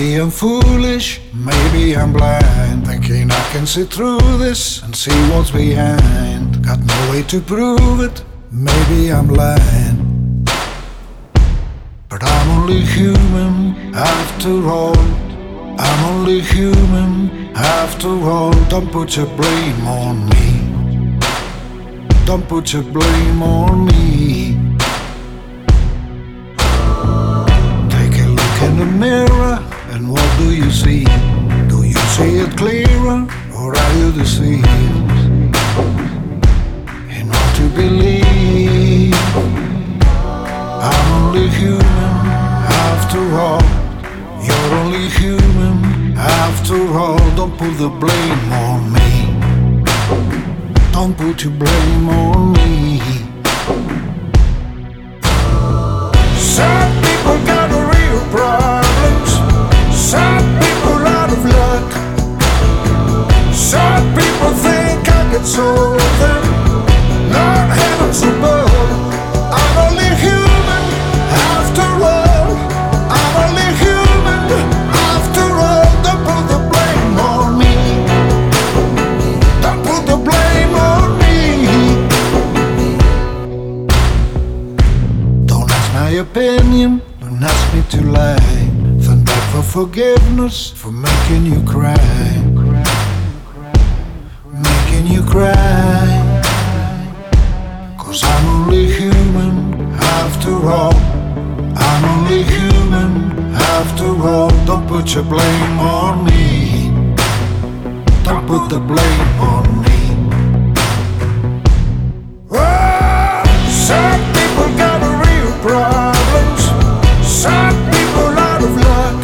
Maybe I'm foolish, maybe I'm blind, thinking I can see through this and see what's behind. Got no way to prove it, maybe I'm lying, but I'm only human after all. I'm only human after all. Don't put your blame on me. Don't put your blame on me. Take a look in the mirror, and what do you see? Do you see it clearer, or are you deceived in what you believe? I'm only human after all. You're only human after all. Don't put the blame on me. Don't put your blame on me. Some people got real problems. Some people out of luck. Some people think I can solve them. Not heavens above. I'm only human after all. I'm only human after all. Don't put the blame on me. Don't put the blame on me. Don't ask my opinion, don't ask me to lie. Thank God for forgiveness, for making you cry. Making you cry. 'Cause I'm only human after all. I'm only human after all. Don't put your blame on me. Don't put the blame on me. Oh, some people got real problems. Some people out of luck.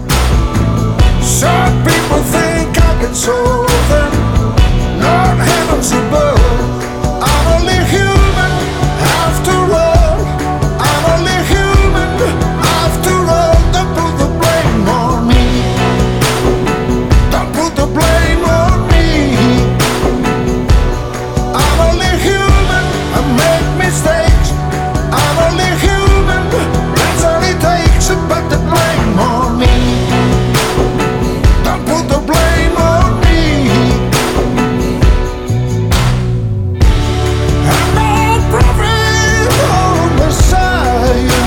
Some people think I can solve them. Not heavens above. I'm only human after all. I'm only human after all. Don't put the blame on me. Don't put the blame on me. I'm only human. I make mistakes. I'm only human. That's all it takes. Put the blame on me. Don't put the blame on me. I'm no prophet or Messiah.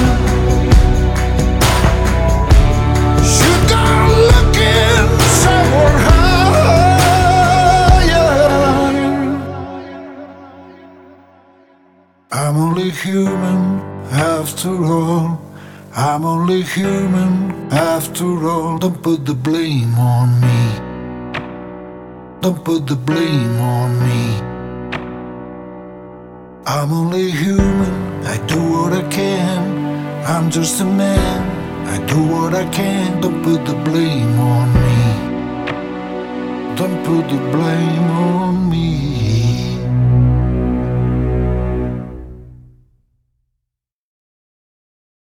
You gotta look somewhere higher. I'm only human after all. I'm only human after all. Don't put the blame on me. Don't put the blame on me. I'm only human. I do what I can. I'm just a man. I do what I can. Don't put the blame on me. Don't put the blame on me.